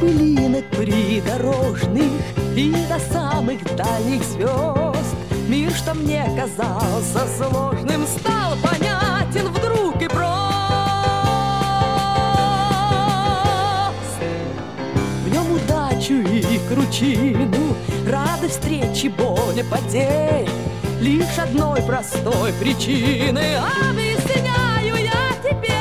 пылинок придорожных и до самых дальних звезд. Мир, что мне казался сложным, стал понятен вдруг и прост. В нем удачу и кручину, радость встречи, боль, потерь, лишь одной простой причины объясняю я теперь.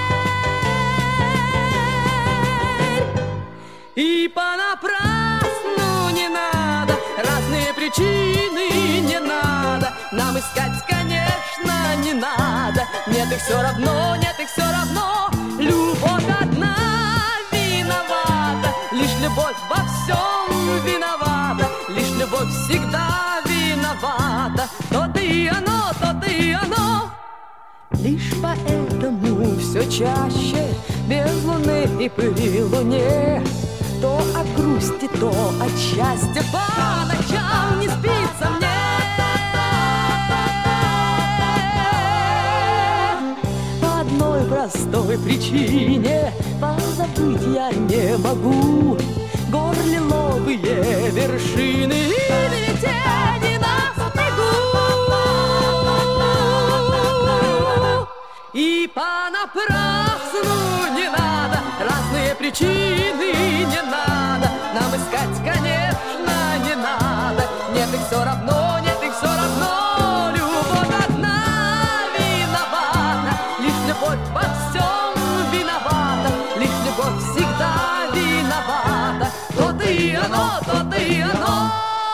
И понапрасну не надо разные причины, не надо нам искать, конечно, не надо. Нет, их все равно, нет, их все равно. Любовь одна виновата, лишь любовь во всем виновата, лишь любовь всегда виновата. То-то и оно, то-то и оно. Лишь поэтому все чаще без луны и при луне то от грусти, то от счастья по ночам не спится мне. По одной простой причине позабыть я не могу гор лиловые вершины или тени на снегу. И понапрасну не надо разные причины, не надо нам искать, конечно, не надо. Нет, их все равно, нет, их все равно. Любовь одна виновата, лишь любовь во всем виновата, лишь любовь всегда виновата. То-то и оно, то-то и оно.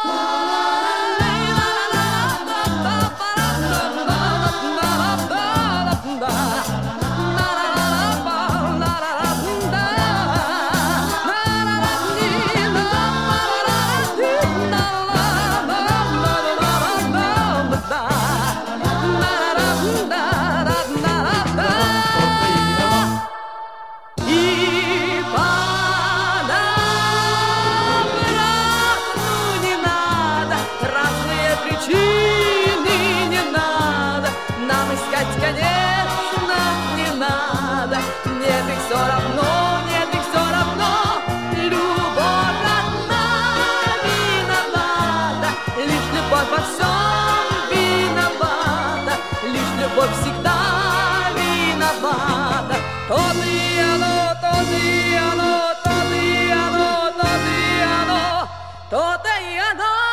Конечно, не надо. Нет, их все равно, нет, их все равно. Любовь одна виновата, лишь любовь во всем виновата, лишь любовь всегда виновата. То-то и оно, то-то и оно, то-то и оно, то-то и оно, то-то и оно.